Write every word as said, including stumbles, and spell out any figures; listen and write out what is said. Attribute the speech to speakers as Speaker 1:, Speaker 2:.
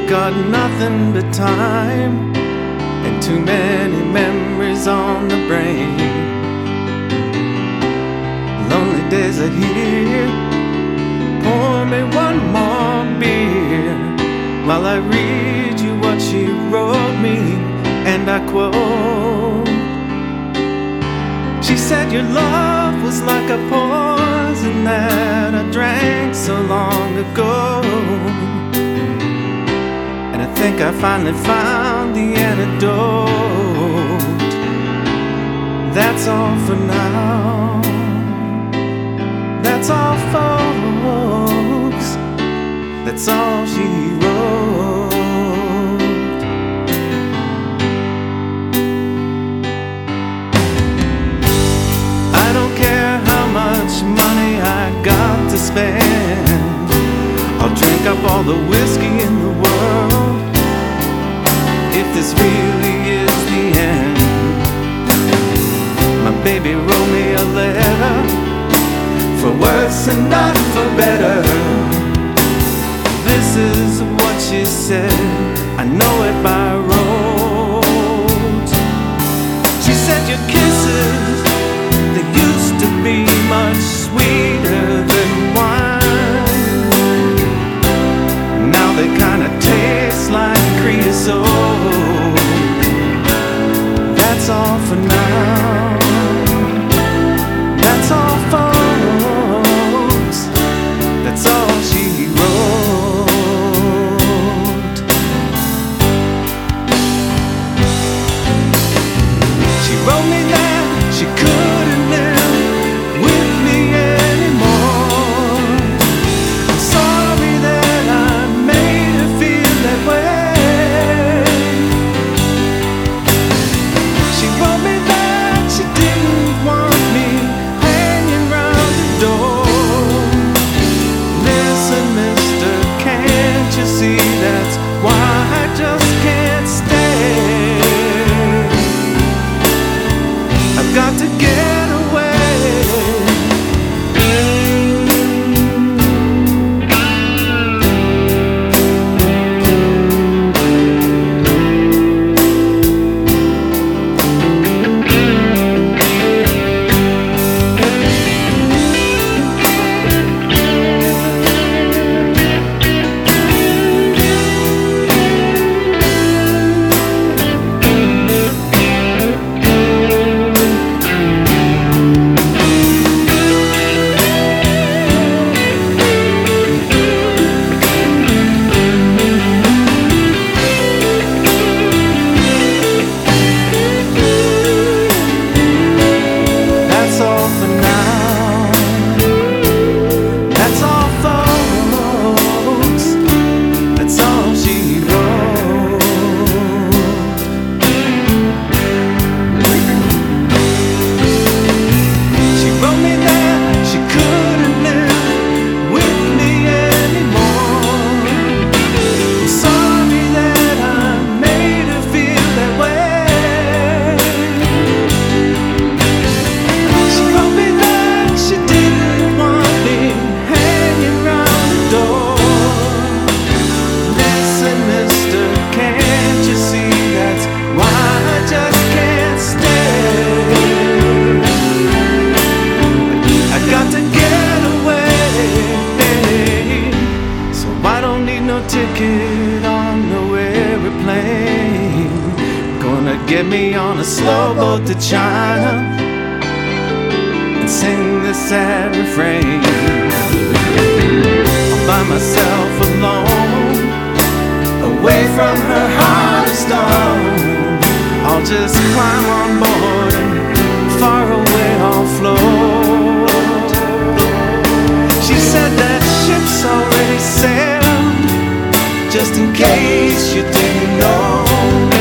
Speaker 1: got nothing but time and too many memories on the brain. Lonely days are here. Pour me one more beer while I read you what she wrote me, and I quote. She said your love was like a poison that I drank so long ago, and I think I finally found the antidote. That's all for now. That's all, folks. That's all she wrote. I don't care how much money I got to spend. I'll drink up all the whiskey in the world if this really is the end. My baby wrote me a letter, for worse and not for better. This is what she said, I know it by rote. She said your kisses, they used to be much sweeter than wine. Now they kinda taste like creosote. That's all for now. That's all folks. That's all she wrote. She wrote me that she couldn't live with me anymore. I'm sorry that I made her feel that way. She wrote me that she didn't want me hanging round the door. Listen, mister, can't you see that's why I just can't stay? I've got to get away. That's all for now. That's all, folks. That's all she wrote. She wrote me that she couldn't live with me anymore. I'm sorry that I made her feel that way. She wrote me that she didn't want me hanging round the door. Listen, mister, can't you see that's why I just can't stay? I got to get away, so I don't need no ticket on no airplane. Gonna get me on a slow boat to China and sing this sad refrain. All by myself alone, away from her heart of stone. I'll just climb on board and far away I'll float. She said that ship's already sailed, just in case you didn't know.